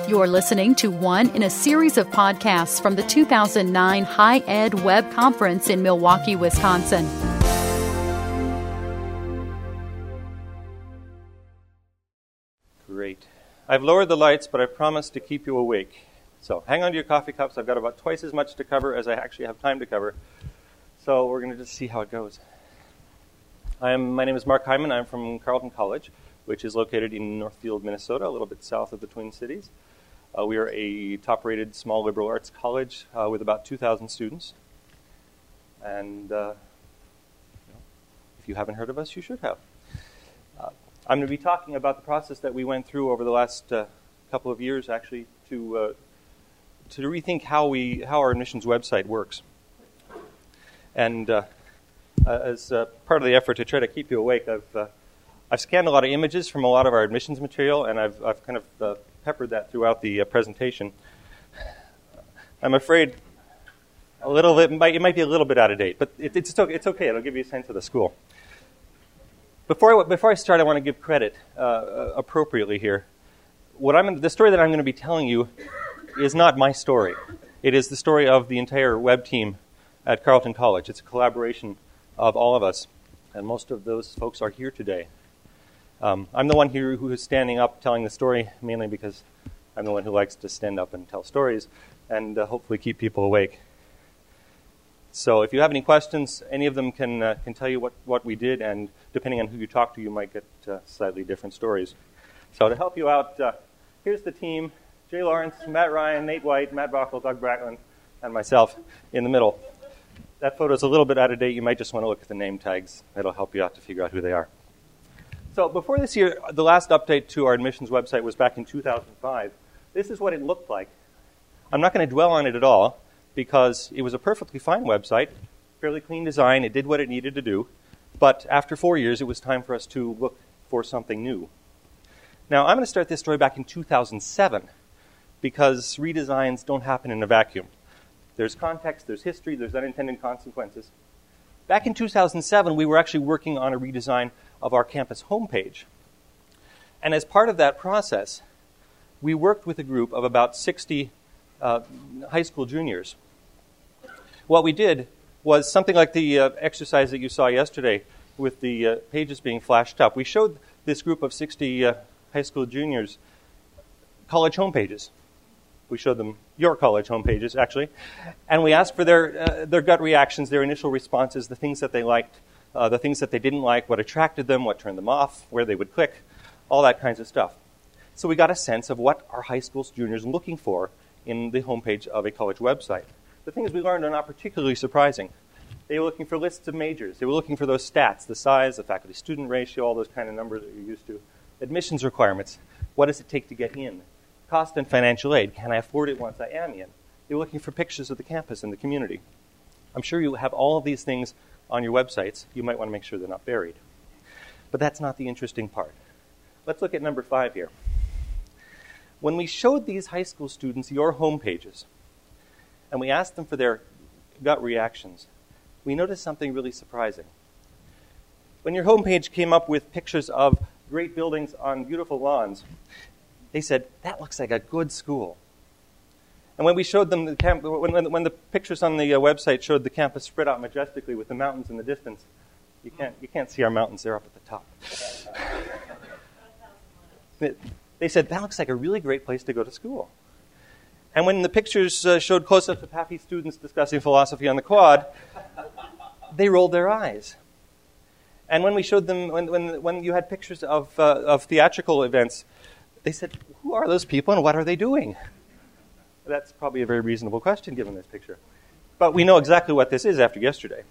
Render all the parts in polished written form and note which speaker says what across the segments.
Speaker 1: You're listening to one in a series of podcasts from the 2009 High Ed Web Conference in Milwaukee, Wisconsin.
Speaker 2: Great. I've lowered the lights, but I promised to keep you awake. So hang on to your coffee cups. I've got about twice as much to cover as I actually have time to cover. So we're going to just see how it goes. My name is Mark Hyman. I'm from Carleton College, which is located in Northfield, Minnesota, a little bit south of the Twin Cities. We are a top-rated small liberal arts college with about 2,000 students. And if you haven't heard of us, you should have. I'm going to be talking about the process that we went through over the last couple of years, actually, to rethink how our admissions website works. And as part of the effort to try to keep you awake, I've scanned a lot of images from a lot of our admissions material, and I've kind of peppered that throughout the presentation. I'm afraid a little bit, it might be a little bit out of date, but it's okay. It'll give you a sense of the school. Before I start, I want to give credit appropriately here. The story that I'm going to be telling you is not my story. It is the story of the entire web team at Carleton College. It's a collaboration of all of us, and most of those folks are here today. I'm the one here who is standing up telling the story, mainly because I'm the one who likes to stand up and tell stories and hopefully keep people awake. So if you have any questions, any of them can tell you what we did, and depending on who you talk to, you might get slightly different stories. So to help you out, here's the team: Jay Lawrence, Matt Ryan, Nate White, Matt Bockel, Doug Brackland, and myself in the middle. That photo's a little bit out of date. You might just want to look at the name tags. That'll help you out to figure out who they are. So before this year, the last update to our admissions website was back in 2005. This is what it looked like. I'm not going to dwell on it at all because it was a perfectly fine website, fairly clean design. It did what it needed to do. But after 4 years, it was time for us to look for something new. Now, I'm going to start this story back in 2007 because redesigns don't happen in a vacuum. There's context, there's history, there's unintended consequences. Back in 2007, we were actually working on a redesign of our campus homepage. And as part of that process, we worked with a group of about 60 high school juniors. What we did was something like the exercise that you saw yesterday with the pages being flashed up. We showed this group of 60 high school juniors college homepages. We showed them your college homepages, actually. And we asked for their gut reactions, their initial responses, the things that they liked, the things that they didn't like, what attracted them, what turned them off, where they would click, all that kinds of stuff. So we got a sense of what our high school juniors were looking for in the homepage of a college website. The things we learned are not particularly surprising. They were looking for lists of majors. They were looking for those stats, the size, the faculty-student ratio, all those kind of numbers that you're used to. Admissions requirements. What does it take to get in? Cost and financial aid. Can I afford it once I am in? They're looking for pictures of the campus and the community. I'm sure you have all of these things on your websites. You might want to make sure they're not buried. But that's not the interesting part. Let's look at number 5 here. When we showed these high school students your home pages, and we asked them for their gut reactions, we noticed something really surprising. When your homepage came up with pictures of great buildings on beautiful lawns, they said, that looks like a good school. And when we showed them when the pictures on the website showed the campus spread out majestically with the mountains in the distance, you can't see our mountains, they're up at the top. They said, that looks like a really great place to go to school. And when the pictures showed close-ups of happy students discussing philosophy on the quad, they rolled their eyes. And when we showed them, when you had pictures of theatrical events, they said, who are those people and what are they doing? That's probably a very reasonable question given this picture. But we know exactly what this is after yesterday.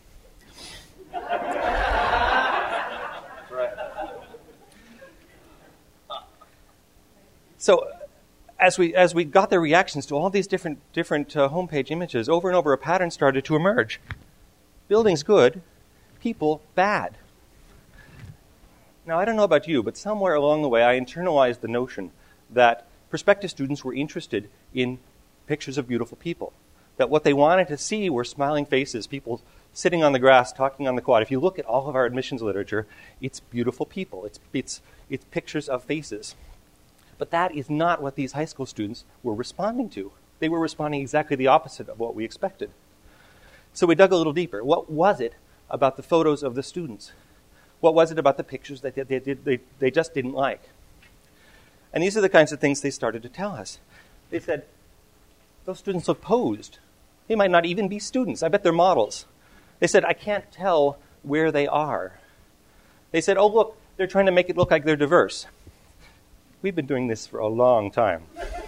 Speaker 2: So as we got their reactions to all these different homepage images, over and over a pattern started to emerge. Buildings good, people bad. Now, I don't know about you, but somewhere along the way I internalized the notion that prospective students were interested in pictures of beautiful people, that what they wanted to see were smiling faces, people sitting on the grass, talking on the quad. If you look at all of our admissions literature, it's beautiful people. It's pictures of faces. But that is not what these high school students were responding to. They were responding exactly the opposite of what we expected. So we dug a little deeper. What was it about the photos of the students? What was it about the pictures that they just didn't like? And these are the kinds of things they started to tell us. They said, those students look posed. They might not even be students. I bet they're models. They said, I can't tell where they are. They said, oh, look, they're trying to make it look like they're diverse. We've been doing this for a long time.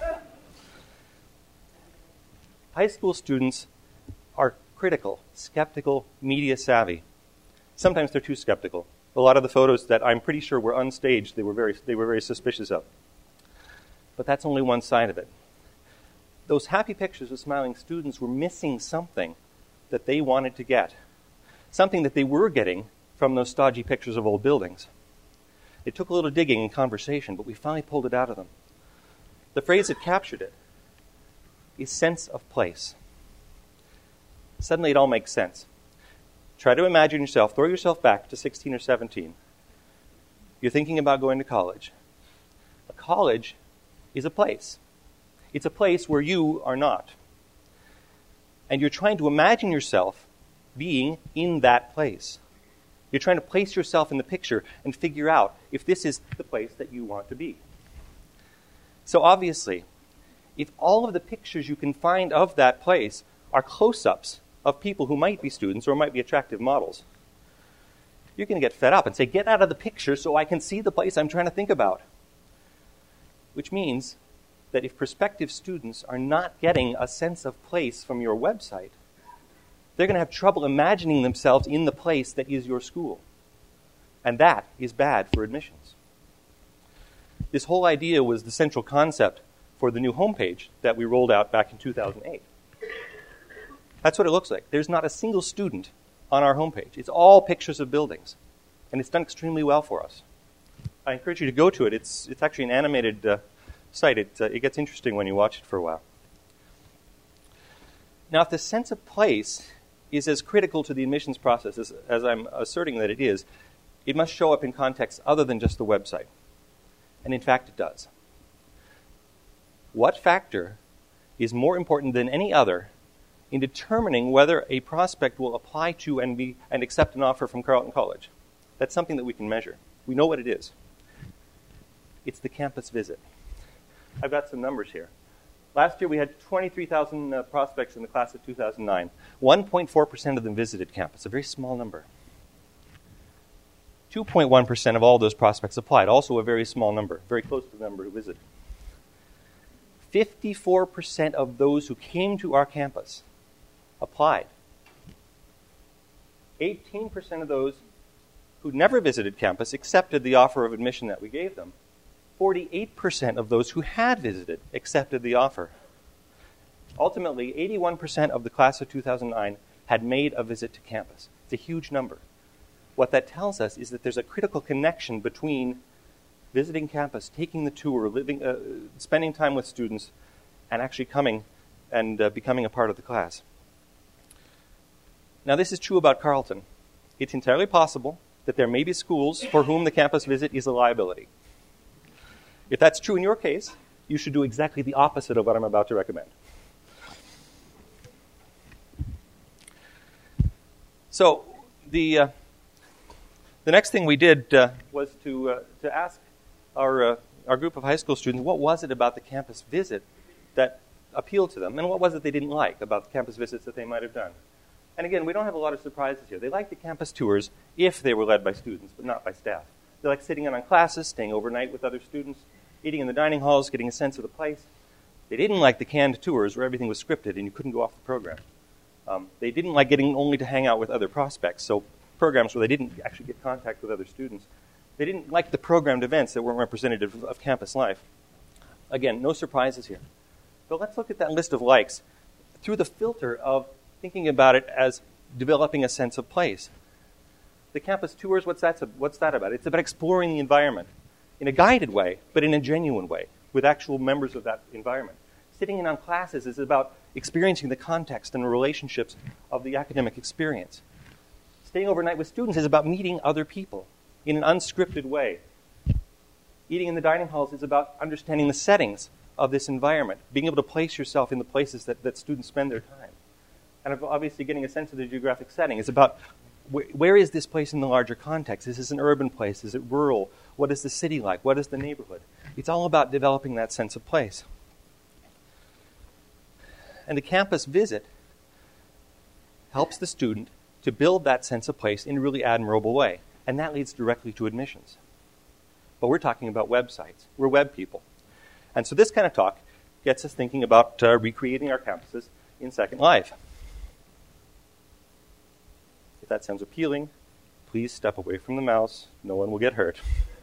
Speaker 2: High school students are critical, skeptical, media savvy. Sometimes they're too skeptical. A lot of the photos that I'm pretty sure were unstaged, they were very suspicious of. But that's only one side of it. Those happy pictures of smiling students were missing something that they wanted to get. Something that they were getting from those stodgy pictures of old buildings. It took a little digging and conversation, but we finally pulled it out of them. The phrase that captured it is sense of place. Suddenly it all makes sense. Try to imagine yourself, throw yourself back to 16 or 17. You're thinking about going to college. A college is a place. It's a place where you are not. And you're trying to imagine yourself being in that place. You're trying to place yourself in the picture and figure out if this is the place that you want to be. So obviously, if all of the pictures you can find of that place are close-ups of people who might be students or might be attractive models, you're going to get fed up and say, get out of the picture so I can see the place I'm trying to think about. Which means that if prospective students are not getting a sense of place from your website, they're going to have trouble imagining themselves in the place that is your school. And that is bad for admissions. This whole idea was the central concept for the new homepage that we rolled out back in 2008. That's what it looks like. There's not a single student on our homepage. It's all pictures of buildings. And it's done extremely well for us. I encourage you to go to it. It's actually an animated site. It gets interesting when you watch it for a while. Now, if the sense of place is as critical to the admissions process as I'm asserting that it is, it must show up in context other than just the website. And in fact, it does. What factor is more important than any other in determining whether a prospect will apply to and accept an offer from Carleton College? That's something that we can measure. We know what it is. It's the campus visit. I've got some numbers here. Last year we had 23,000 prospects in the class of 2009. 1.4% of them visited campus, a very small number. 2.1% of all those prospects applied, also a very small number, very close to the number who visited. 54% of those who came to our campus applied. 18% of those who never visited campus accepted the offer of admission that we gave them. 48% of those who had visited accepted the offer. Ultimately, 81% of the class of 2009 had made a visit to campus. It's a huge number. What that tells us is that there's a critical connection between visiting campus, taking the tour, spending time with students, and actually coming and becoming a part of the class. Now, this is true about Carleton. It's entirely possible that there may be schools for whom the campus visit is a liability. If that's true in your case, you should do exactly the opposite of what I'm about to recommend. So the next thing we did was to ask our group of high school students, what was it about the campus visit that appealed to them, and what was it they didn't like about the campus visits that they might have done? And again, we don't have a lot of surprises here. They liked the campus tours if they were led by students, but not by staff. They liked sitting in on classes, staying overnight with other students, eating in the dining halls, getting a sense of the place. They didn't like the canned tours where everything was scripted and you couldn't go off the program. They didn't like getting only to hang out with other prospects, so programs where they didn't actually get contact with other students. They didn't like the programmed events that weren't representative of campus life. Again, no surprises here. But let's look at that list of likes through the filter of thinking about it as developing a sense of place. The campus tours, what's that about? It's about exploring the environment in a guided way, but in a genuine way, with actual members of that environment. Sitting in on classes is about experiencing the context and the relationships of the academic experience. Staying overnight with students is about meeting other people in an unscripted way. Eating in the dining halls is about understanding the settings of this environment, being able to place yourself in the places that students spend their time. And obviously getting a sense of the geographic setting is about where is this place in the larger context? Is this an urban place? Is it rural? What is the city like? What is the neighborhood? It's all about developing that sense of place. And the campus visit helps the student to build that sense of place in a really admirable way. And that leads directly to admissions. But we're talking about websites. We're web people. And so this kind of talk gets us thinking about recreating our campuses in Second Life. If that sounds appealing, please step away from the mouse. No one will get hurt.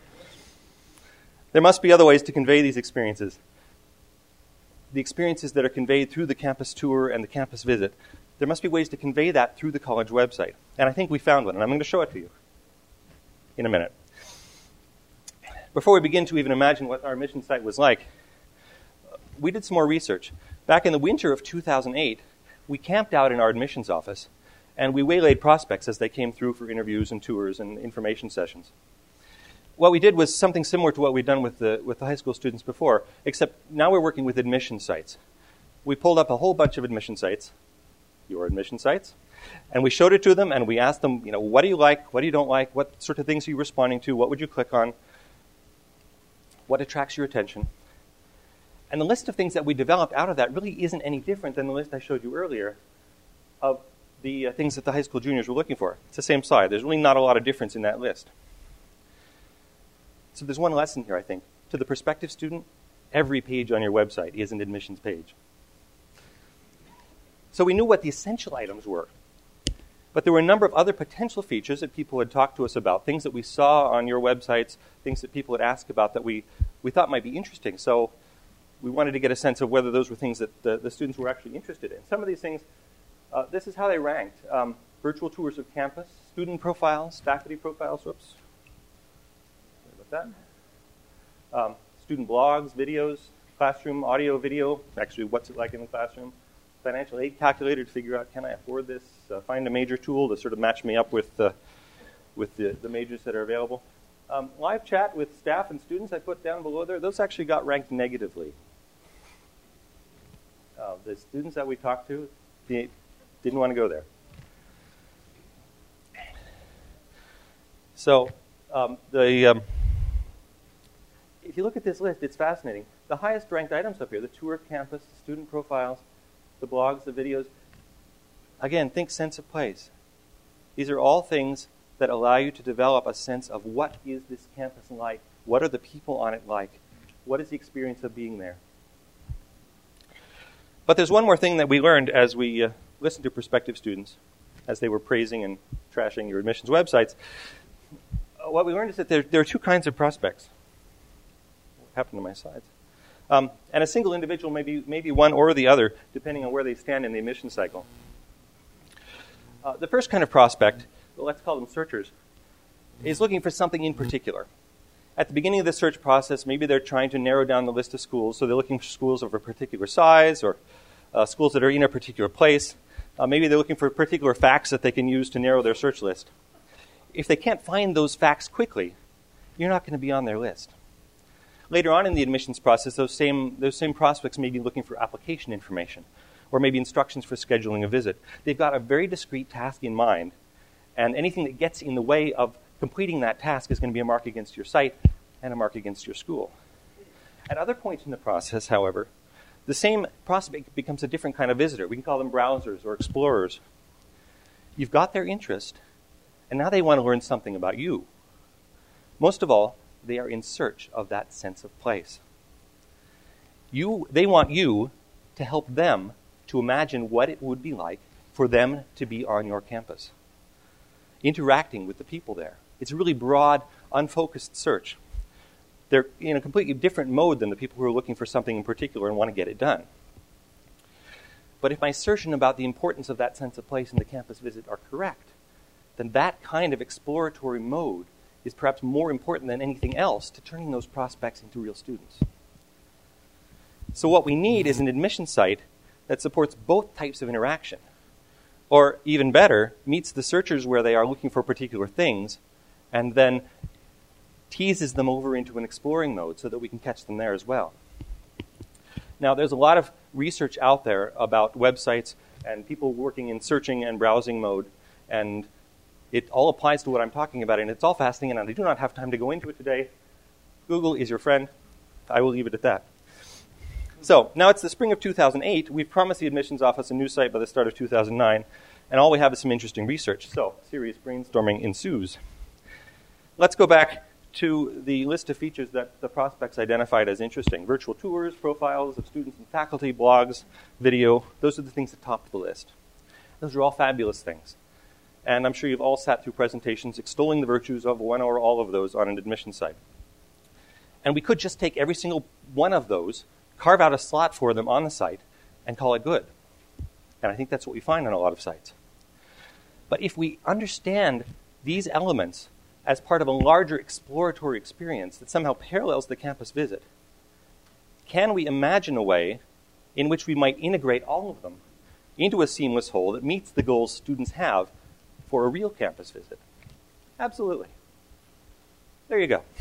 Speaker 2: There must be other ways to convey these experiences. The experiences that are conveyed through the campus tour and the campus visit, there must be ways to convey that through the college website. And I think we found one, and I'm going to show it to you in a minute. Before we begin to even imagine what our admission site was like, we did some more research. Back in the winter of 2008, we camped out in our admissions office, and we waylaid prospects as they came through for interviews and tours and information sessions. What we did was something similar to what we'd done with the high school students before, except now we're working with admission sites. We pulled up a whole bunch of admission sites, your admission sites, and we showed it to them, and we asked them, what do you like, what do you don't like, what sort of things are you responding to, what would you click on, what attracts your attention. And the list of things that we developed out of that really isn't any different than the list I showed you earlier of the things that the high school juniors were looking for. It's the same slide. There's really not a lot of difference in that list. So there's one lesson here, I think. To the prospective student, every page on your website is an admissions page. So we knew what the essential items were. But there were a number of other potential features that people had talked to us about, things that we saw on your websites, things that people had asked about that we thought might be interesting. So we wanted to get a sense of whether those were things that the students were actually interested in. Some of these things, this is how they ranked. Virtual tours of campus, student profiles, faculty profiles, whoops. Sorry about that. Student blogs, videos, classroom audio, video, actually what's it like in the classroom. Financial aid calculator to figure out, can I afford this? Find a major tool to sort of match me up with the majors that are available. Live chat with staff and students I put down below there, those actually got ranked negatively. The students that we talked to didn't want to go there. So if you look at this list, it's fascinating. The highest ranked items up here, the tour of campus, the student profiles, the blogs, the videos. Again, think sense of place. These are all things that allow you to develop a sense of what is this campus like, what are the people on it like, what is the experience of being there. But there's one more thing that we learned as we listened to prospective students, as they were praising and trashing your admissions websites. What we learned is that there are two kinds of prospects. What happened to my slides? And a single individual may be one or the other, depending on where they stand in the admission cycle. The first kind of prospect, let's call them searchers, is looking for something in particular. At the beginning of the search process, maybe they're trying to narrow down the list of schools, so they're looking for schools of a particular size or schools that are in a particular place. Maybe they're looking for particular facts that they can use to narrow their search list. If they can't find those facts quickly, you're not going to be on their list. Later on in the admissions process, those same prospects may be looking for application information or maybe instructions for scheduling a visit. They've got a very discrete task in mind, and anything that gets in the way of completing that task is going to be a mark against your site and a mark against your school. At other points in the process, however, the same prospect becomes a different kind of visitor. We can call them browsers or explorers. You've got their interest, and now they want to learn something about you. Most of all, they are in search of that sense of place. They want you to help them to imagine what it would be like for them to be on your campus, interacting with the people there. It's a really broad, unfocused search. They're in a completely different mode than the people who are looking for something in particular and want to get it done. But if my assertion about the importance of that sense of place in the campus visit are correct, then that kind of exploratory mode is perhaps more important than anything else to turning those prospects into real students. So what we need is an admission site that supports both types of interaction, or even better, meets the searchers where they are looking for particular things, and then teases them over into an exploring mode so that we can catch them there as well. Now, there's a lot of research out there about websites and people working in searching and browsing mode, and it all applies to what I'm talking about, and it's all fascinating, and I do not have time to go into it today. Google is your friend. I will leave it at that. So, now it's the spring of 2008. We've promised the admissions office a new site by the start of 2009, and all we have is some interesting research. So, serious brainstorming ensues. Let's go back to the list of features that the prospects identified as interesting. Virtual tours, profiles of students and faculty, blogs, video. Those are the things that top the list. Those are all fabulous things. And I'm sure you've all sat through presentations extolling the virtues of one or all of those on an admission site. And we could just take every single one of those, carve out a slot for them on the site, and call it good. And I think that's what we find on a lot of sites. But if we understand these elements as part of a larger exploratory experience that somehow parallels the campus visit, can we imagine a way in which we might integrate all of them into a seamless whole that meets the goals students have for a real campus visit? Absolutely. There you go.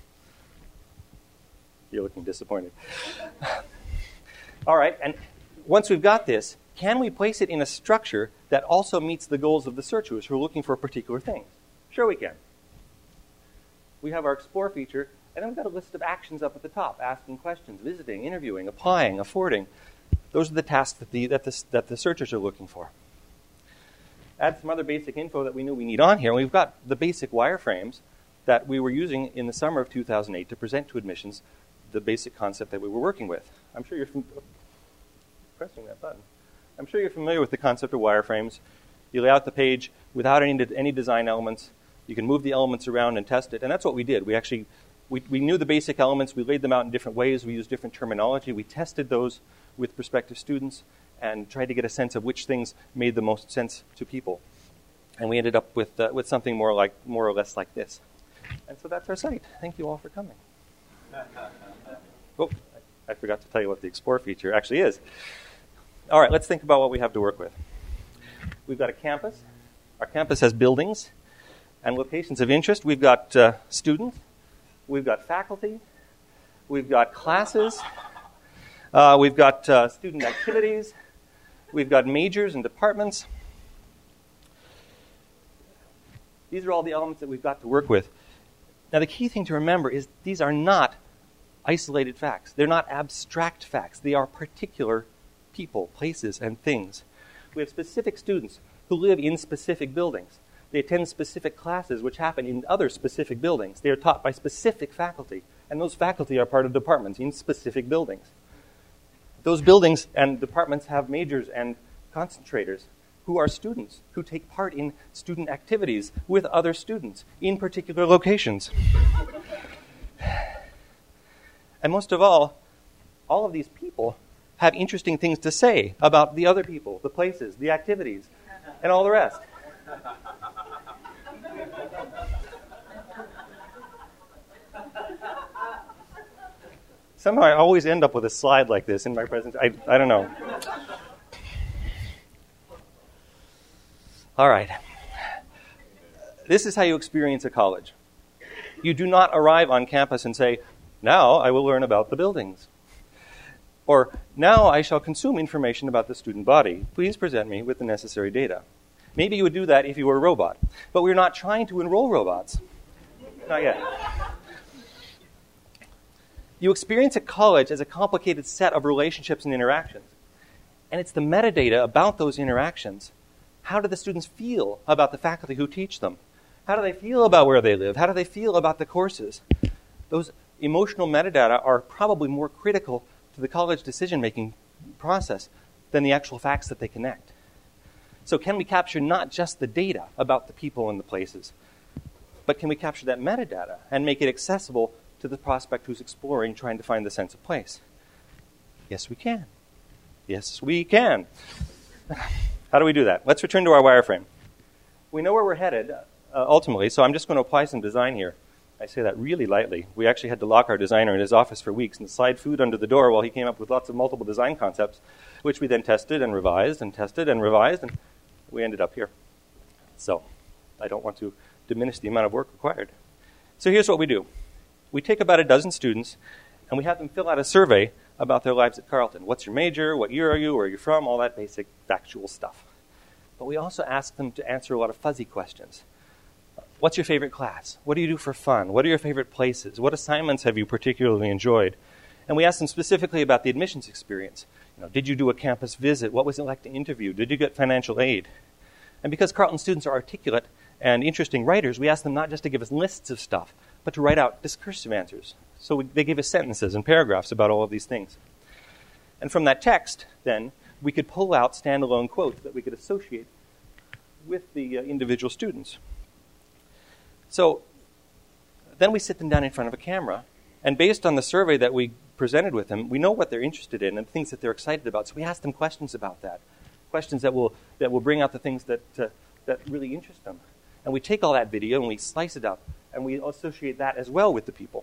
Speaker 2: You're looking disappointed. All right, and once we've got this, can we place it in a structure that also meets the goals of the searchers who are looking for particular things? Sure we can. We have our Explore feature, and then we've got a list of actions up at the top, asking questions, visiting, interviewing, applying, affording. Those are the tasks that the searchers are looking for. Add some other basic info that we know we need on here. And we've got the basic wireframes that we were using in the summer of 2008 to present to admissions the basic concept that we were working with. I'm sure you're pressing that button. I'm sure you're familiar with the concept of wireframes. You lay out the page without any design elements. You can move the elements around and test it, and that's what we did. We knew the basic elements. We laid them out in different ways. We used different terminology. We tested those with prospective students and tried to get a sense of which things made the most sense to people. And we ended up with something more or less like this. And so that's our site. Thank you all for coming. Oh, I forgot to tell you what the Explore feature actually is. All right, let's think about what we have to work with. We've got a campus. Our campus has buildings and locations of interest. We've got students. We've got faculty. We've got classes. We've got student activities. We've got majors and departments. These are all the elements that we've got to work with. Now, the key thing to remember is these are not isolated facts. They're not abstract facts. They are particular people, places, and things. We have specific students who live in specific buildings. They attend specific classes which happen in other specific buildings. They are taught by specific faculty, and those faculty are part of departments in specific buildings. Those buildings and departments have majors and concentrators who are students, who take part in student activities with other students in particular locations. And most of all of these people have interesting things to say about the other people, the places, the activities, and all the rest. Somehow I always end up with a slide like this in my presentation. I don't know. All right. This is how you experience a college. You do not arrive on campus and say, now I will learn about the buildings. Or, now I shall consume information about the student body. Please present me with the necessary data. Maybe you would do that if you were a robot. But we're not trying to enroll robots. Not yet. You experience a college as a complicated set of relationships and interactions. And it's the metadata about those interactions. How do the students feel about the faculty who teach them? How do they feel about where they live? How do they feel about the courses? Those emotional metadata are probably more critical to the college decision-making process than the actual facts that they connect. So can we capture not just the data about the people and the places, but can we capture that metadata and make it accessible to the prospect who's exploring, trying to find the sense of place? Yes, we can. Yes, we can. How do we do that? Let's return to our wireframe. We know where we're headed, ultimately, so I'm just going to apply some design here. I say that really lightly. We actually had to lock our designer in his office for weeks and slide food under the door while he came up with lots of multiple design concepts, which we then tested and revised and tested and revised, and we ended up here. So I don't want to diminish the amount of work required. So here's what we do. We take about a dozen students, and we have them fill out a survey about their lives at Carleton. What's your major? What year are you? Where are you from? All that basic factual stuff. But we also ask them to answer a lot of fuzzy questions. What's your favorite class? What do you do for fun? What are your favorite places? What assignments have you particularly enjoyed? And we ask them specifically about the admissions experience. Did you do a campus visit? What was it like to interview? Did you get financial aid? And because Carleton students are articulate and interesting writers, we ask them not just to give us lists of stuff, but to write out discursive answers. So they give us sentences and paragraphs about all of these things. And from that text, then, we could pull out standalone quotes that we could associate with the individual students. So then we sit them down in front of a camera, and based on the survey that we presented with them, we know what they're interested in and things that they're excited about. So we ask them questions about that, questions that will bring out the things that really interest them. And we take all that video and we slice it up, and we associate that as well with the people.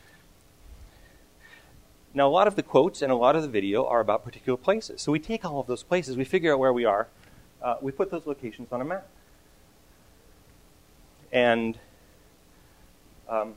Speaker 2: Now, a lot of the quotes and a lot of the video are about particular places. So we take all of those places, we figure out where we are, we put those locations on a map. And I've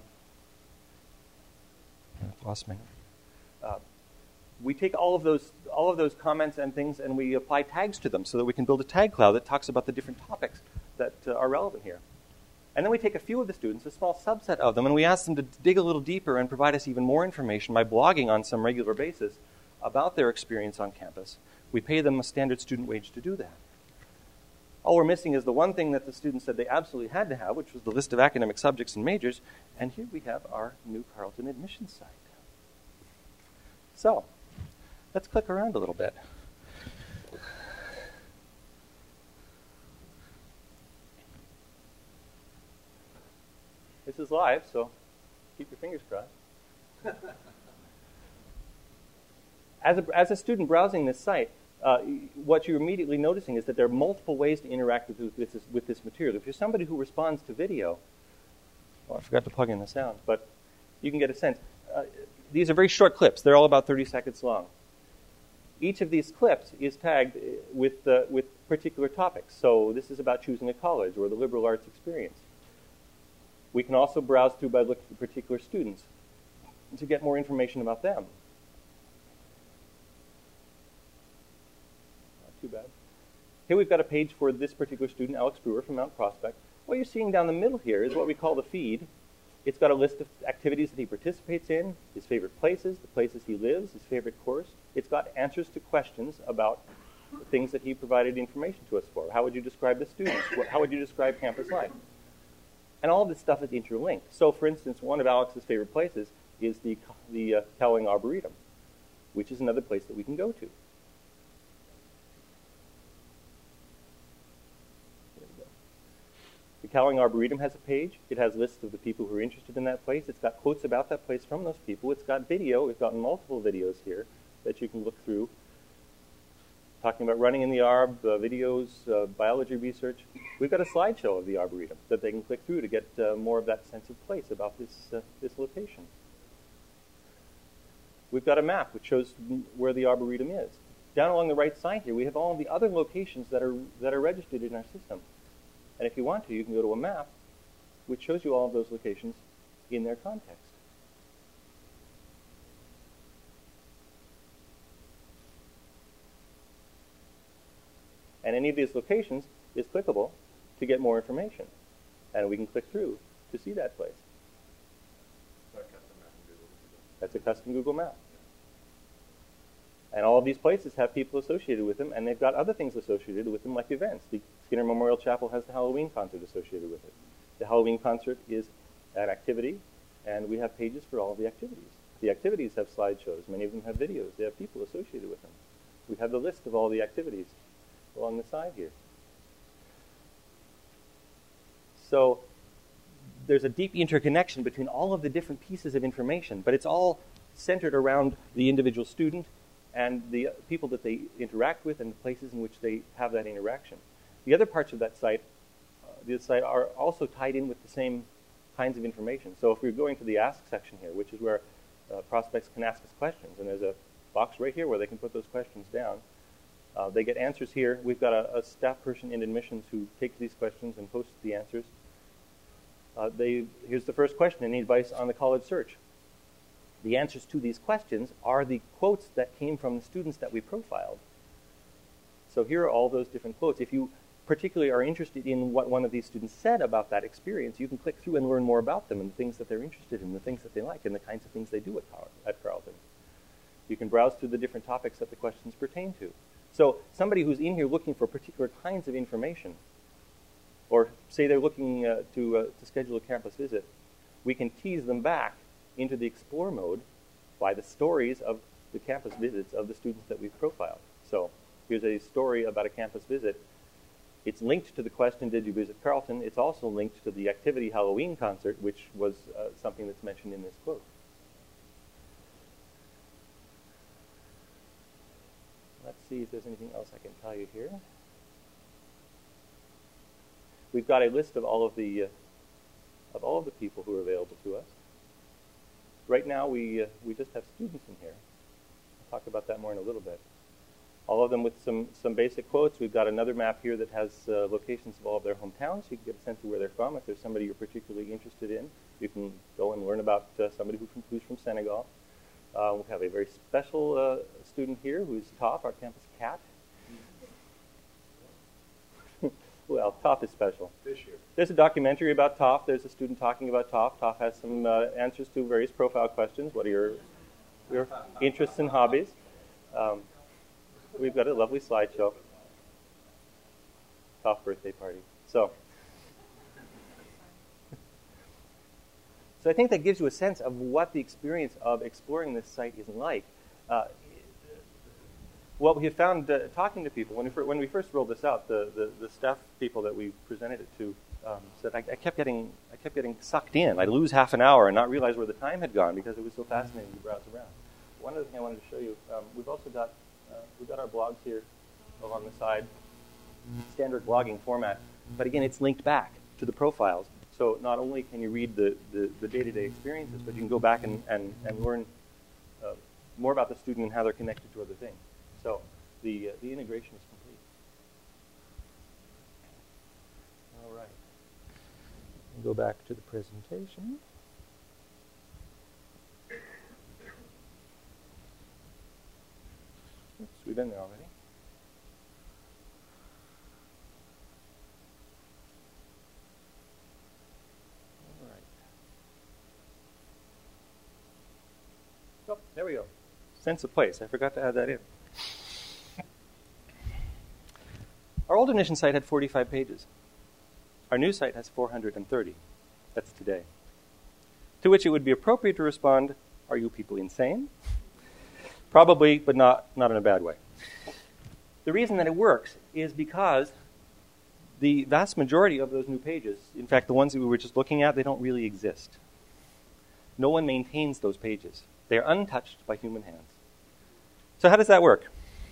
Speaker 2: lost my. We take all of those comments and things, and we apply tags to them so that we can build a tag cloud that talks about the different topics that are relevant here. And then we take a few of the students, a small subset of them, and we ask them to dig a little deeper and provide us even more information by blogging on some regular basis about their experience on campus. We pay them a standard student wage to do that. All we're missing is the one thing that the students said they absolutely had to have, which was the list of academic subjects and majors. And here we have our new Carleton admissions site. So, let's click around a little bit. This is live, so keep your fingers crossed. As a student browsing this site, what you're immediately noticing is that there are multiple ways to interact with this material. If you're somebody who responds to video, I forgot to plug in the sound, but you can get a sense. These are very short clips. They're all about 30 seconds long. Each of these clips is tagged with particular topics. So this is about choosing a college or the liberal arts experience. We can also browse through by looking at particular students to get more information about them. Not too bad. Here we've got a page for this particular student, Alex Brewer from Mount Prospect. What you're seeing down the middle here is what we call the feed. It's got a list of activities that he participates in, his favorite places, the places he lives, his favorite course. It's got answers to questions about the things that he provided information to us for. How would you describe the students? How would you describe campus life? And all of this stuff is interlinked. So, for instance, one of Alex's favorite places is the Cowling Arboretum, which is another place that we can go to. The Cowling Arboretum has a page. It has lists of the people who are interested in that place. It's got quotes about that place from those people. It's got video. We've got multiple videos here that you can look through, talking about running in the Arb, videos, biology research. We've got a slideshow of the Arboretum that they can click through to get more of that sense of place about this location. We've got a map which shows where the Arboretum is. Down along the right side here, we have all of the other locations that are registered in our system. And if you want to, you can go to a map which shows you all of those locations in their context. And any of these locations is clickable to get more information. And we can click through to see that place. That's a custom Google map. And all of these places have people associated with them, and they've got other things associated with them, like events. The Skinner Memorial Chapel has the Halloween concert associated with it. The Halloween concert is an activity, and we have pages for all of the activities. The activities have slideshows. Many of them have videos. They have people associated with them. We have the list of all the activities along the side here. So there's a deep interconnection between all of the different pieces of information, but it's all centered around the individual student and the people that they interact with and the places in which they have that interaction. The other parts of that site, are also tied in with the same kinds of information. So if we're going to the Ask section here, which is where prospects can ask us questions, and there's a box right here where they can put those questions down. They get answers here. We've got a staff person in admissions who takes these questions and posts the answers. Here's the first question: any advice on the college search? The answers to these questions are the quotes that came from the students that we profiled. So here are all those different quotes. If you particularly are interested in what one of these students said about that experience, you can click through and learn more about them and the things that they're interested in, the things that they like, and the kinds of things they do at Carleton. You can browse through the different topics that the questions pertain to. So somebody who's in here looking for particular kinds of information, or say they're looking to schedule a campus visit, we can tease them back into the explore mode by the stories of the campus visits of the students that we've profiled. So here's a story about a campus visit. It's linked to the question, did you visit Carleton? It's also linked to the activity Halloween concert, which was something that's mentioned in this quote. Let's see if there's anything else I can tell you here. We've got a list of all of the people who are available to us. Right now, we just have students in here. I'll talk about that more in a little bit. All of them with some basic quotes. We've got another map here that has locations of all of their hometowns. You can get a sense of where they're from. If there's somebody you're particularly interested in, you can go and learn about somebody who's from Senegal. We have a very special student here who's Toph, our campus cat. Well, Toph is special.
Speaker 3: This year.
Speaker 2: There's a documentary about Toph. There's a student talking about Toph. Toph has some answers to various profile questions. What are your interests and hobbies? We've got a lovely slideshow. Toph birthday party. So I think that gives you a sense of what the experience of exploring this site is like. What we have found talking to people, when we first rolled this out, the staff people that we presented it to said, I kept getting sucked in. I'd lose half an hour and not realize where the time had gone because it was so fascinating to browse around. One other thing I wanted to show you, we've also got our blogs here along the side, standard blogging format, but again, it's linked back to the profiles. So not only can you read the day-to-day experiences, but you can go back and learn more about the student and how they're connected to other things. So the integration is complete. All right. Go back to the presentation. Oops, we've been there already. All right. Oh, there we go. Sense of place. I forgot to add that in. Our old admission site had 45 pages. Our new site has 430. That's today. To which it would be appropriate to respond, are you people insane? Probably, but not in a bad way. The reason that it works is because the vast majority of those new pages, in fact, the ones that we were just looking at, they don't really exist. No one maintains those pages. They are untouched by human hands. So how does that work?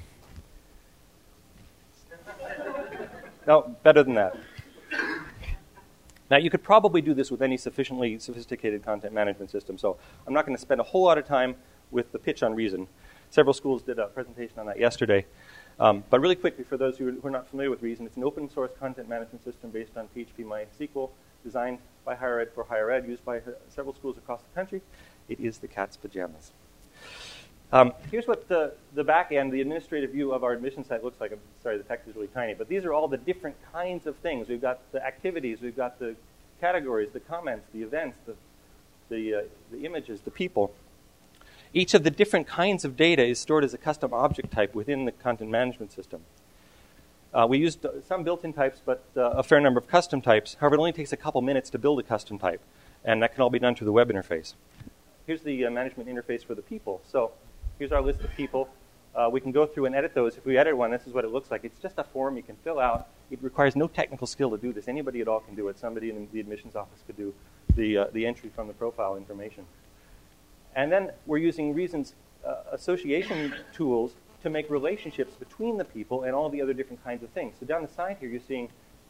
Speaker 2: No, better than that. Now, you could probably do this with any sufficiently sophisticated content management system, so I'm not going to spend a whole lot of time with the pitch on Reason. Several schools did a presentation on that yesterday. But really quickly, for those who are not familiar with Reason, it's an open source content management system based on PHP MySQL, designed by Higher Ed for Higher Ed, used by several schools across the country. It is the cat's pajamas. Here's what the back end, the administrative view of our admission site looks like. I'm sorry, the text is really tiny, but these are all the different kinds of things. We've got the activities, we've got the categories, the comments, the events, the images, the people. Each of the different kinds of data is stored as a custom object type within the content management system. We used some built-in types, but a fair number of custom types. However, it only takes a couple minutes to build a custom type, and that can all be done through the web interface. Here's the management interface for the people. So here's our list of people. We can go through and edit those. If we edit one, this is what it looks like. It's just a form you can fill out. It requires no technical skill to do this. Anybody at all can do it. Somebody in the admissions office could do the entry from the profile information. And then we're using Reason's association tools to make relationships between the people and all the other different kinds of things. So down the side here, you're seeing,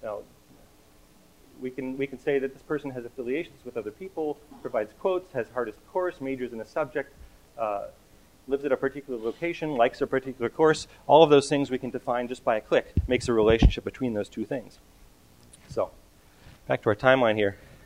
Speaker 2: we can say that this person has affiliations with other people, provides quotes, has hardest course, majors in a subject, lives at a particular location, likes a particular course. All of those things we can define just by a click. Makes a relationship between those two things. So back to our timeline here.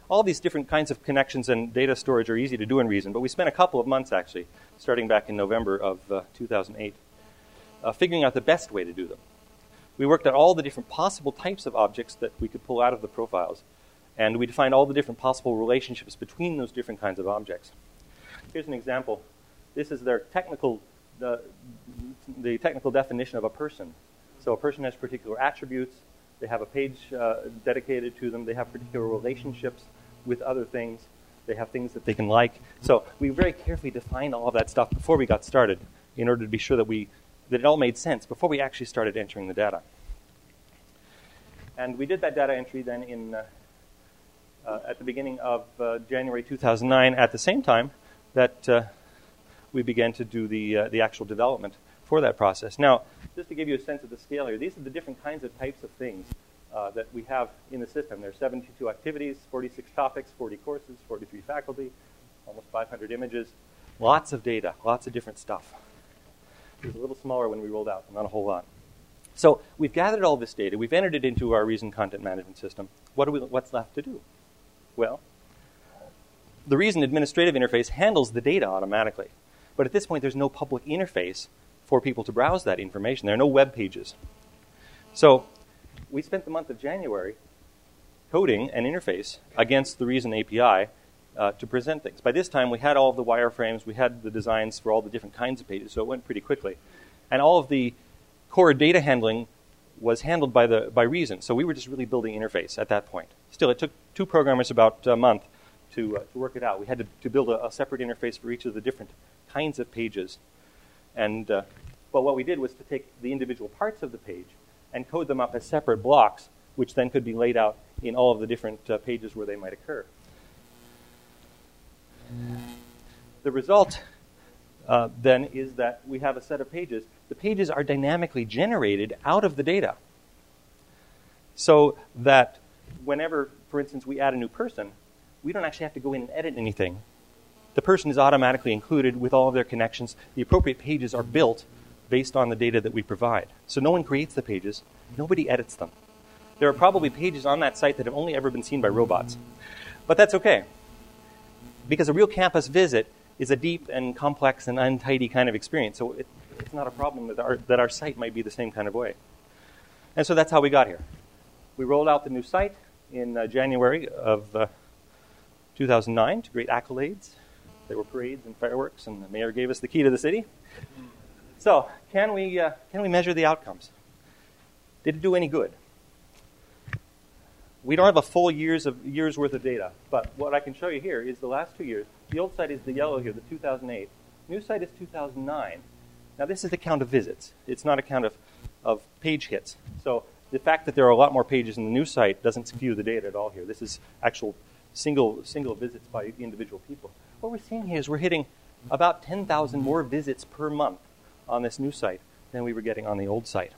Speaker 2: all these different kinds of connections and data storage are easy to do in Reason, but we spent a couple of months, actually, starting back in November of 2008, figuring out the best way to do them. We worked at all the different possible types of objects that we could pull out of the profiles, and we defined all the different possible relationships between those different kinds of objects. Here's an example. This is their technical, the technical definition of a person. So a person has particular attributes. They have a page dedicated to them. They have particular relationships with other things. They have things that they can like. So we very carefully defined all of that stuff before we got started in order to be sure that it all made sense before we actually started entering the data. And we did that data entry then at the beginning of January 2009, at the same time that we began to do the actual development for that process. Now, just to give you a sense of the scale here, these are the different kinds of types of things that we have in the system. There are 72 activities, 46 topics, 40 courses, 43 faculty, almost 500 images, lots of data, lots of different stuff. It was a little smaller when we rolled out, but not a whole lot. So we've gathered all this data. We've entered it into our Reason content management system. What's left to do? Well, the Reason administrative interface handles the data automatically. But at this point, there's no public interface for people to browse that information. There are no web pages. So we spent the month of January coding an interface against the Reason API to present things. By this time, we had all of the wireframes. We had the designs for all the different kinds of pages, so it went pretty quickly. And all of the core data handling was handled by Reason. So we were just really building interface at that point. Still, it took two programmers about a month to work it out. We had to build a separate interface for each of the different kinds of pages. And but what we did was to take the individual parts of the page and code them up as separate blocks, which then could be laid out in all of the different pages where they might occur. The result then is that we have a set of pages. The pages are dynamically generated out of the data, so that whenever, for instance, we add a new person, we don't actually have to go in and edit anything. The person is automatically included with all of their connections. The appropriate pages are built based on the data that we provide. So no one creates the pages. Nobody edits them. There are probably pages on that site that have only ever been seen by robots. But that's okay, because a real campus visit is a deep and complex and untidy kind of experience. So it's not a problem that our site might be the same kind of way. And so that's how we got here. We rolled out the new site in January of 2009 to great accolades. There were parades and fireworks, and the mayor gave us the key to the city. So, can we measure the outcomes? Did it do any good? We don't have a full year's worth of data, but what I can show you here is the last 2 years. The old site is the yellow here, the 2008. New site is 2009. Now, this is the count of visits. It's not a count of page hits. So, the fact that there are a lot more pages in the new site doesn't skew the data at all here. This is actual single visits by individual people. What we're seeing here is we're hitting about 10,000 more visits per month on this new site than we were getting on the old site.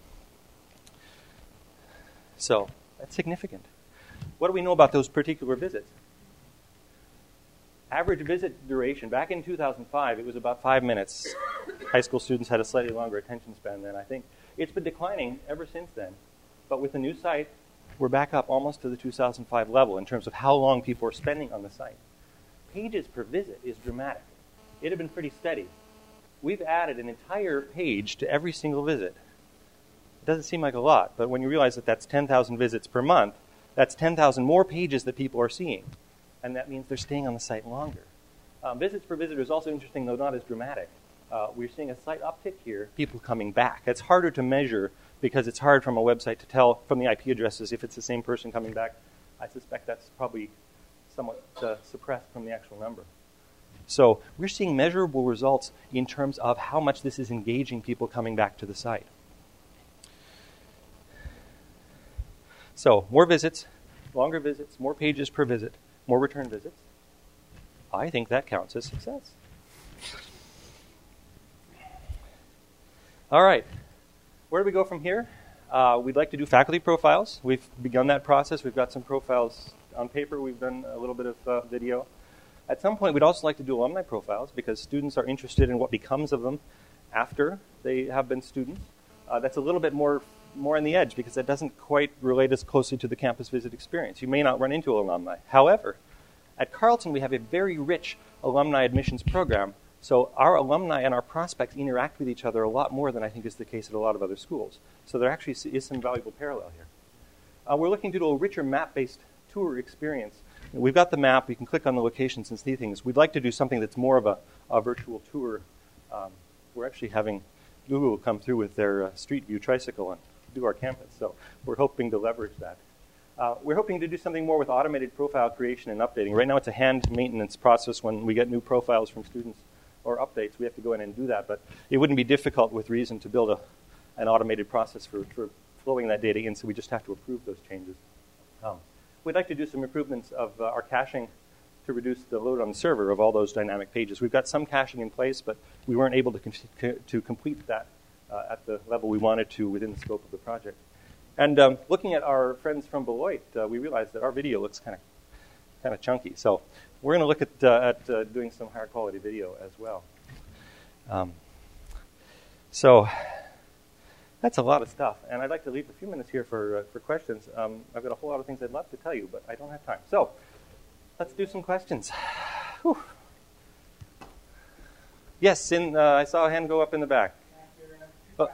Speaker 2: So that's significant. What do we know about those particular visits? Average visit duration, back in 2005, it was about 5 minutes. High school students had a slightly longer attention span then, I think. It's been declining ever since then. But with the new site, we're back up almost to the 2005 level in terms of how long people are spending on the site. Pages per visit is dramatic. It had been pretty steady. We've added an entire page to every single visit. It doesn't seem like a lot, but when you realize that that's 10,000 visits per month, that's 10,000 more pages that people are seeing. And that means they're staying on the site longer. Visits per visitor is also interesting, though not as dramatic. We're seeing a slight uptick here, people coming back. It's harder to measure because it's hard from a website to tell from the IP addresses if it's the same person coming back. I suspect that's probably somewhat suppressed from the actual number. So we're seeing measurable results in terms of how much this is engaging people coming back to the site. So more visits, longer visits, more pages per visit, more return visits. I think that counts as success. All right. Where do we go from here? We'd like to do faculty profiles. We've begun that process. We've got some profiles on paper. We've done a little bit of video. At some point, we'd also like to do alumni profiles because students are interested in what becomes of them after they have been students. That's a little bit more on the edge because that doesn't quite relate as closely to the campus visit experience. You may not run into alumni. However, At Carleton, we have a very rich alumni admissions program, so our alumni and our prospects interact with each other a lot more than I think is the case at a lot of other schools. So there actually is some valuable parallel here. We're looking to do a richer map-based tour experience. We've got the map. We can click on the locations and see things. We'd like to do something that's more of a virtual tour. We're actually having Google come through with their Street View tricycle and do our campus, so we're hoping to leverage that. We're hoping to do something more with automated profile creation and updating. Right now it's a hand maintenance process when we get new profiles from students or updates. We have to go in and do that, but it wouldn't be difficult with Reason to build an automated process for flowing that data in, so we just have to approve those changes. We'd like to do some improvements of our caching to reduce the load on the server of all those dynamic pages. We've got some caching in place, but we weren't able to complete that at the level we wanted to within the scope of the project. And looking at our friends from Beloit, we realized that our video looks kind of chunky. So we're going to look at doing some higher quality video as well. So that's a lot of stuff, and I'd like to leave a few minutes here for questions. I've got a whole lot of things I'd love to tell you, but I don't have time. So let's do some questions. Whew. Yes, I saw a hand go up in the back. Oh.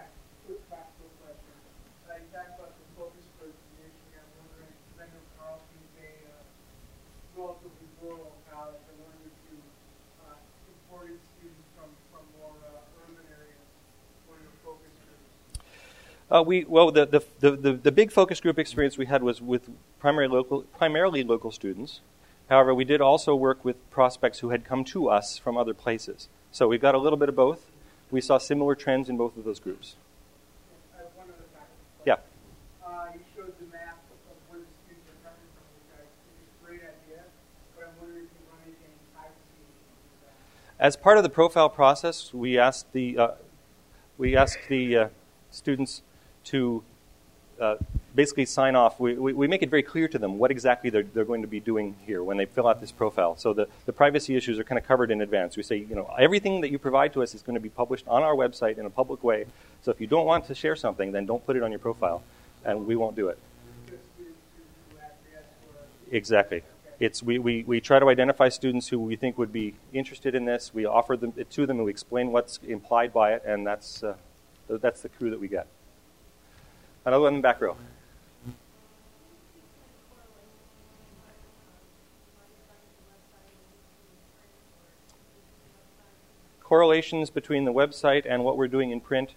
Speaker 2: The big focus group experience we had was with primarily local students. However, we did also work with prospects who had come to us from other places. So we've got a little bit of both. We saw similar trends in both of those groups.
Speaker 3: I have one other fact.
Speaker 2: Yeah.
Speaker 3: You showed the map of where the students are coming from, which I think is a great idea, but I'm wondering if you run into any privacy issues with that.
Speaker 2: As part of the profile process, we asked the students to basically sign off. We make it very clear to them what exactly they're going to be doing here when they fill out this profile. So the privacy issues are kind of covered in advance. We say, everything that you provide to us is going to be published on our website in a public way. So if you don't want to share something, then don't put it on your profile, and we won't do it. Exactly. We try to identify students who we think would be interested in this. We offer it to them, and we explain what's implied by it, and that's the crew that we get. Another one in the back row. Correlations between the website and what we're doing in print.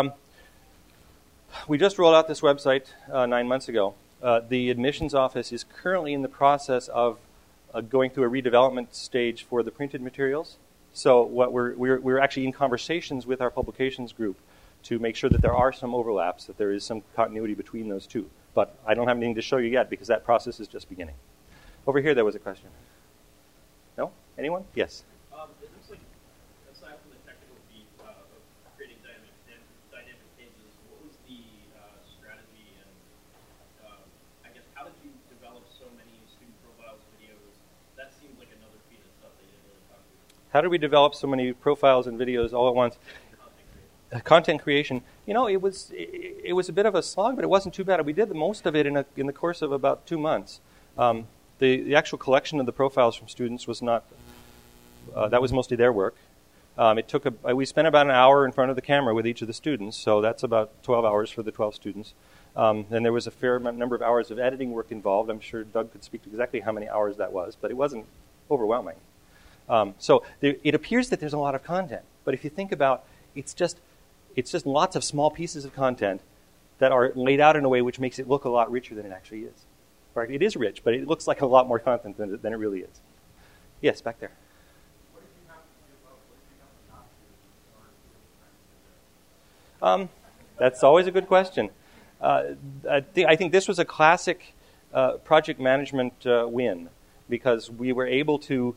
Speaker 2: We just rolled out this website 9 months ago. The admissions office is currently in the process of going through a redevelopment stage for the printed materials. So what we're actually in conversations with our publications group to make sure that there are some overlaps, that there is some continuity between those two. But I don't have anything to show you yet because that process is just beginning. Over here there was a question. No? Anyone? Yes.
Speaker 4: It looks like, aside from the technical feat of creating dynamic pages, what was the strategy and I guess how did you develop so many student profiles, videos? That seems like another feat of stuff that you didn't really talk about.
Speaker 2: How did we develop so many profiles and videos all at once? Content creation. It was a bit of a slog, but it wasn't too bad. We did the most of it in the course of about 2 months. The actual collection of the profiles from students was not. That was mostly their work. We spent about an hour in front of the camera with each of the students, so that's about 12 hours for the 12 students. Then there was a fair number of hours of editing work involved. I'm sure Doug could speak to exactly how many hours that was, but it wasn't overwhelming. So it appears that there's a lot of content, but if you think about, it's just lots of small pieces of content that are laid out in a way which makes it look a lot richer than it actually is. Right? It is rich, but it looks like a lot more content than it really is. Yes, back there.
Speaker 3: What did you have to give up?
Speaker 2: That's always a good question. I think this was a classic project management win because we were able to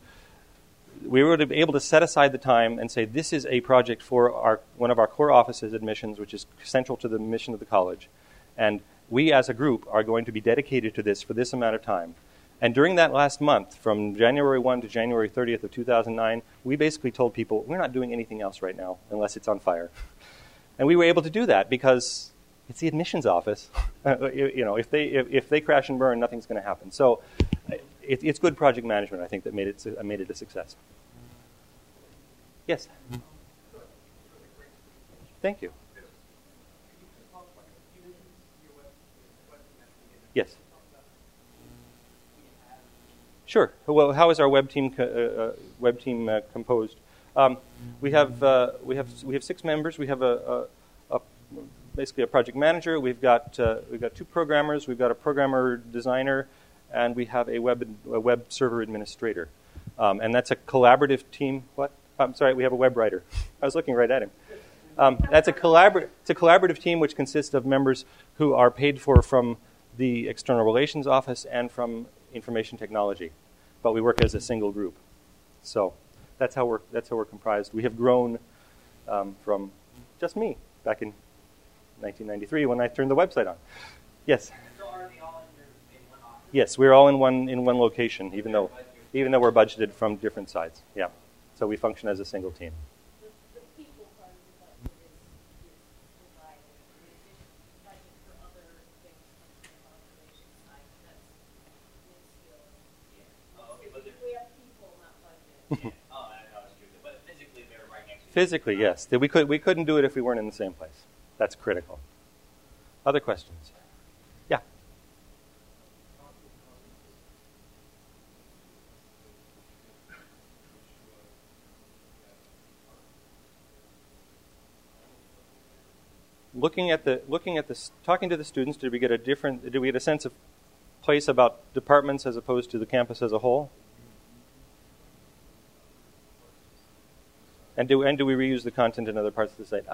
Speaker 2: set aside the time and say this is a project for one of our core offices admissions, which is central to the mission of the college. And we as a group are going to be dedicated to this for this amount of time. And during that last month, from January 1 to January 30th of 2009, we basically told people, we're not doing anything else right now unless it's on fire. And we were able to do that because it's the admissions office. If they crash and burn, nothing's going to happen. So it's good project management, I think, that made it a success. Yes. Thank you. Yes. Sure. Well, how is our web team composed? We have 6 members. We have basically a project manager. We've got 2 programmers. We've got a programmer designer, and we have a web server administrator. And that's a collaborative team. What? I'm sorry. We have a web writer. I was looking right at him. It's a collaborative team which consists of members who are paid for from the External Relations Office and from Information Technology, but we work as a single group. So that's how we're comprised. We have grown from just me back in 1993 when I turned the website on. Yes.
Speaker 5: So are they all in one office?
Speaker 2: Yes, we're all in one location, even though we're budgeted from different sides. Yeah. So we function as a single team.
Speaker 6: The people part of the budget is provided. In addition, budget for other things from the population side, that's minuscule. We have people, not budget.
Speaker 5: But physically they're right next to you.
Speaker 2: Physically, yes. We couldn't do it if we weren't in the same place. That's critical. Other questions? Yeah. Talking to the students, did we get a sense of place about departments as opposed to the campus as a whole? And do we reuse the content in other parts of the site?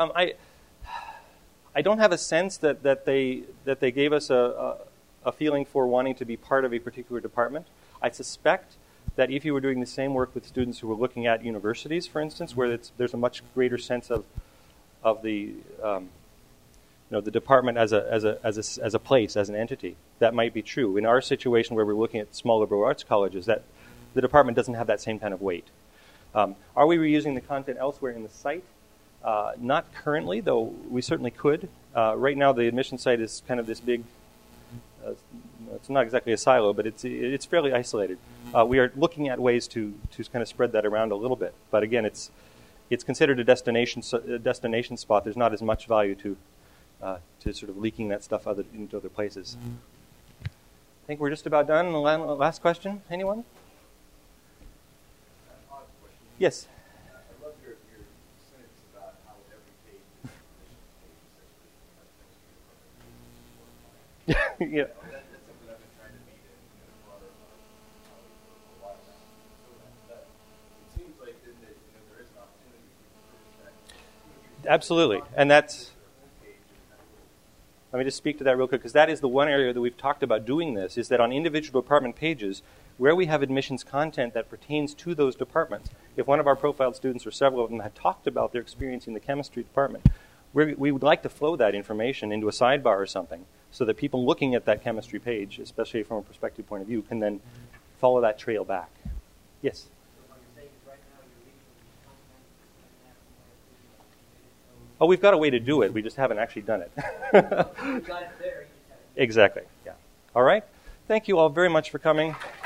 Speaker 2: I don't have a sense that they gave us a feeling for wanting to be part of a particular department. I suspect that if you were doing the same work with students who were looking at universities, for instance, where there's a much greater sense of the the department as a place, as an entity, that might be true. In our situation, where we're looking at small liberal arts colleges, that the department doesn't have that same kind of weight. Are we reusing the content elsewhere in the site? Not currently, though we certainly could. Right now, the admission site is kind of this big. It's not exactly a silo, but it's fairly isolated. We are looking at ways to kind of spread that around a little bit. But again, it's considered a destination spot. There's not as much value to sort of leaking that stuff into other places. I think we're just about done. Last question, anyone? Yes.
Speaker 7: I love your sentence about how every page is a mission page.
Speaker 2: Yeah.
Speaker 7: That's something I've been trying to meet in a broader colleague for a while now. So that it seems like that there is an opportunity for that.
Speaker 2: Absolutely, and that's. Let me just speak to that real quick, because that is the one area that we've talked about doing this, is that on individual department pages, where we have admissions content that pertains to those departments, if one of our profiled students or several of them had talked about their experience in the chemistry department, we would like to flow that information into a sidebar or something, so that people looking at that chemistry page, especially from a perspective point of view, can then follow that trail back. Yes? Oh, we've got a way to do it. We just haven't actually done it.
Speaker 5: You got it there.
Speaker 2: Exactly. Yeah. All right. Thank you all very much for coming.